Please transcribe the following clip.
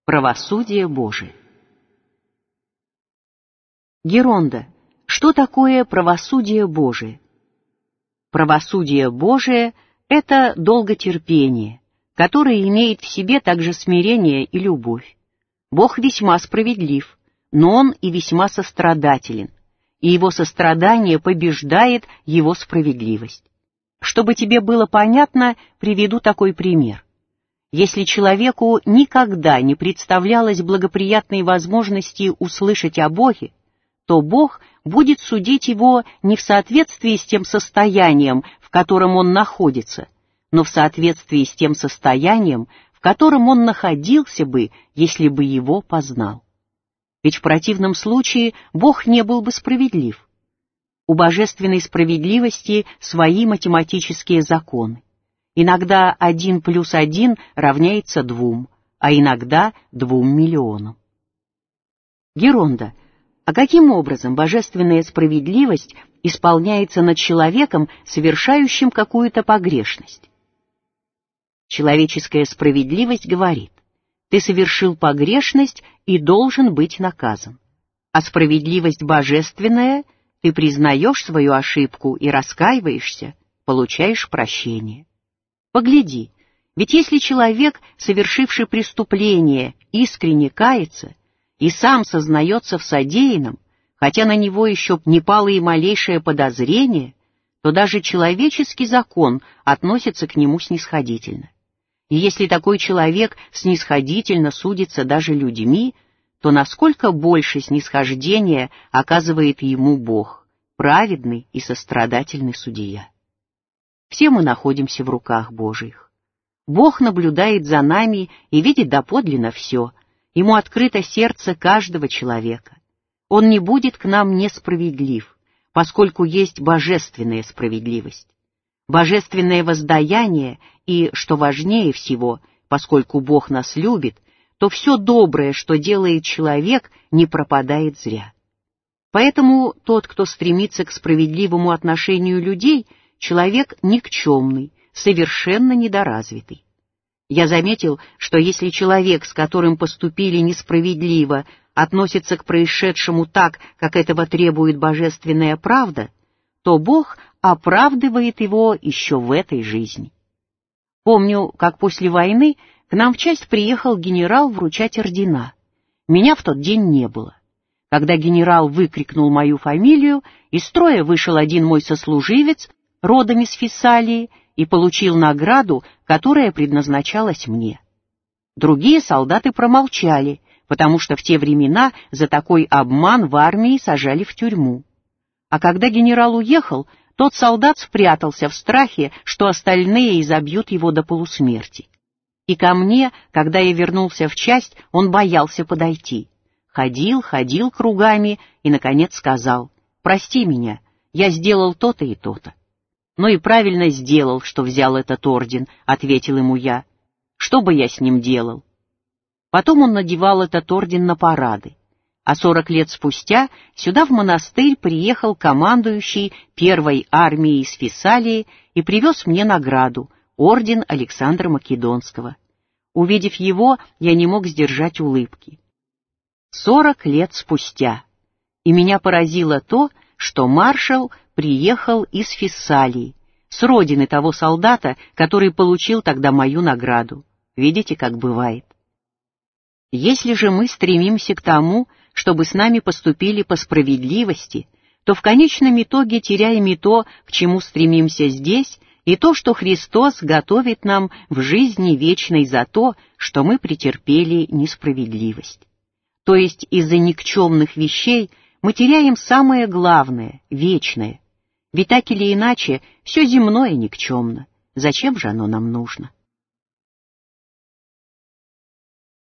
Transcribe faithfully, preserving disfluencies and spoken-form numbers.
Правосудие Божие. Геронда. Что такое правосудие Божие? Правосудие Божие — это долготерпение, которое имеет в себе также смирение и любовь. Бог весьма справедлив, но Он и весьма сострадателен, и Его сострадание побеждает Его справедливость. Чтобы тебе было понятно, приведу такой пример. Если человеку никогда не представлялось благоприятной возможности услышать о Боге, то Бог будет судить его не в соответствии с тем состоянием, в котором он находится, но в соответствии с тем состоянием, в котором он находился бы, если бы его познал. Ведь в противном случае Бог не был бы справедлив. У божественной справедливости свои математические законы. Иногда один плюс один равняется двум, а иногда двум миллионам. Геронда. А каким образом божественная справедливость исполняется над человеком, совершающим какую-то погрешность? Человеческая справедливость говорит: ты совершил погрешность и должен быть наказан. А справедливость божественная — ты признаешь свою ошибку и раскаиваешься, получаешь прощение. Погляди, ведь если человек, совершивший преступление, искренне кается и сам сознается в содеянном, хотя на него еще не пало и малейшее подозрение, то даже человеческий закон относится к нему снисходительно. И если такой человек снисходительно судится даже людьми, то насколько больше снисхождения оказывает ему Бог, праведный и сострадательный судья. Все мы находимся в руках Божьих. Бог наблюдает за нами и видит доподлинно все. Ему открыто сердце каждого человека. Он не будет к нам несправедлив, поскольку есть божественная справедливость. Божественное воздаяние и, что важнее всего, поскольку Бог нас любит, то все доброе, что делает человек, не пропадает зря. Поэтому тот, кто стремится к справедливому отношению людей, человек никчемный, совершенно недоразвитый. Я заметил, что если человек, с которым поступили несправедливо, относится к происшедшему так, как этого требует божественная правда, то Бог оправдывает его еще в этой жизни. Помню, как после войны к нам в часть приехал генерал вручать ордена. Меня в тот день не было. Когда генерал выкрикнул мою фамилию, из строя вышел один мой сослуживец, родом из Фессалии, и получил награду, которая предназначалась мне. Другие солдаты промолчали, потому что в те времена за такой обман в армии сажали в тюрьму. А когда генерал уехал, тот солдат спрятался в страхе, что остальные изобьют его до полусмерти. И ко мне, когда я вернулся в часть, он боялся подойти. Ходил, ходил кругами и, наконец, сказал: «Прости меня, я сделал то-то и то-то». «Ну и правильно сделал, что взял этот орден», — ответил ему я. «Что бы я с ним делал?» Потом он надевал этот орден на парады. А сорок лет спустя сюда в монастырь приехал командующий первой армией из Фессалии и привез мне награду — орден Александра Македонского. Увидев его, я не мог сдержать улыбки. Сорок лет спустя. И меня поразило то, что маршал приехал из Фессалии, с родины того солдата, который получил тогда мою награду. Видите, как бывает. Если же мы стремимся к тому, чтобы с нами поступили по справедливости, то в конечном итоге теряем и то, к чему стремимся здесь, и то, что Христос готовит нам в жизни вечной за то, что мы претерпели несправедливость. То есть из-за никчемных вещей мы теряем самое главное, вечное. Ведь так или иначе, все земное никчемно. Зачем же оно нам нужно?